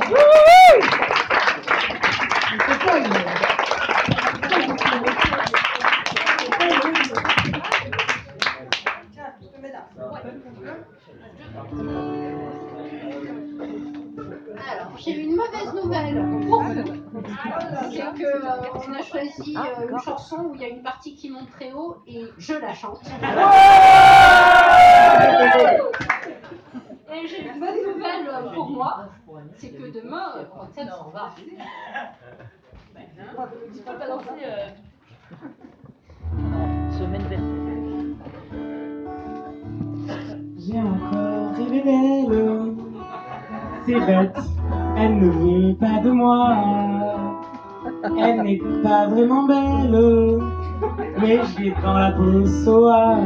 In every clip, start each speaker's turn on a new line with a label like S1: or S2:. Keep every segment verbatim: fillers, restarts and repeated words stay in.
S1: Alors, j'ai une mauvaise nouvelle pour vous. C'est qu'on euh, a choisi euh, une chanson où il y a une partie qui monte très haut et je la chante. Et j'ai une bonne nouvelle pour moi, c'est que demain, euh, quand ça s'en va. Tu peux pas danser. Euh...
S2: Semaine verte.
S3: J'ai encore rêvé d'elle, c'est bête, elle ne veut pas de moi. Elle n'est pas vraiment belle, mais je l'ai dans la peau soa.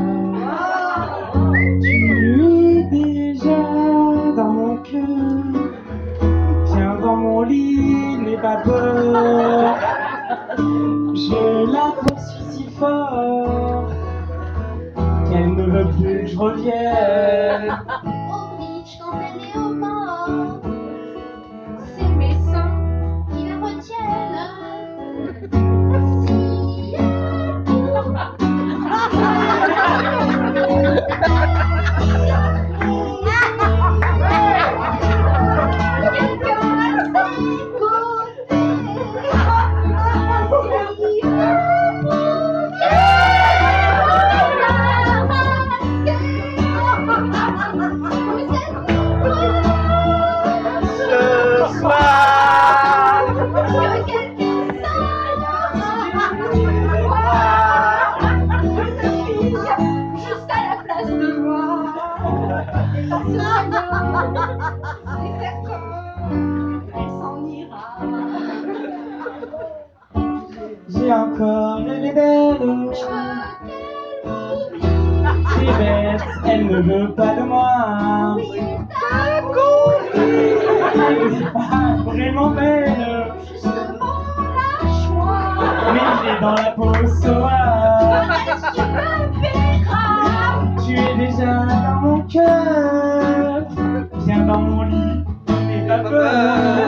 S3: Tu es déjà dans mon cœur, viens dans mon lit, n'aie pas peur. Je la poursuis si fort qu'elle ne veut plus que je revienne.
S1: Au bridge quand elle est au bord, c'est mes seins qui la retiennent. Si elle court,
S3: J'ai encore rêvé d'elle, c'est bête, elle ne veut pas de moi. Elle n'est pas vraiment belle, mais j'ai dans la peau soa. Tu es déjà dans mon cœur, viens dans mon lit, n'aie pas peur.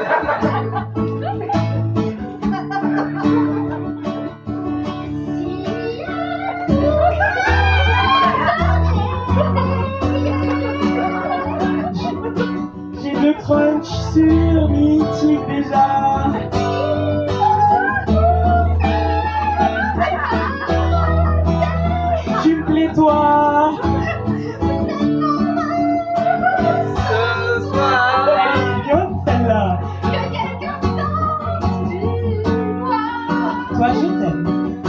S3: J'ai le crunch sur mythique déjà. Tu me plais toi.
S2: Ce soir.
S3: Elle est mignonne celle-là. Toi je t'aime.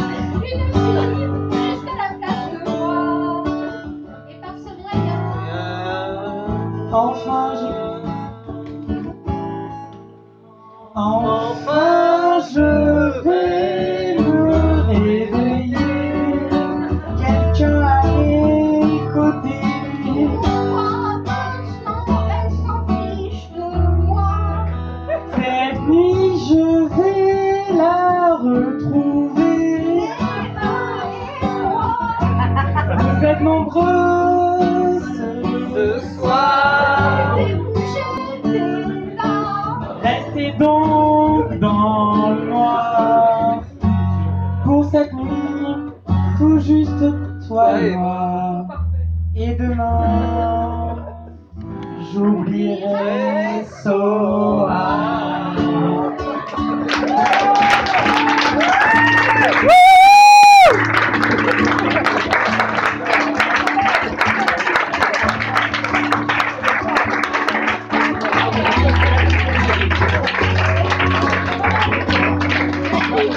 S3: Enfin je Enfin je vais me réveiller, quelqu'un à mes côtés. Cette nuit je vais la retrouver. Vous êtes nombreux
S2: Ce soir.
S3: Restez donc dans le noir pour cette nuit, tout juste toi et moi. Et demain, j'oublierai ça.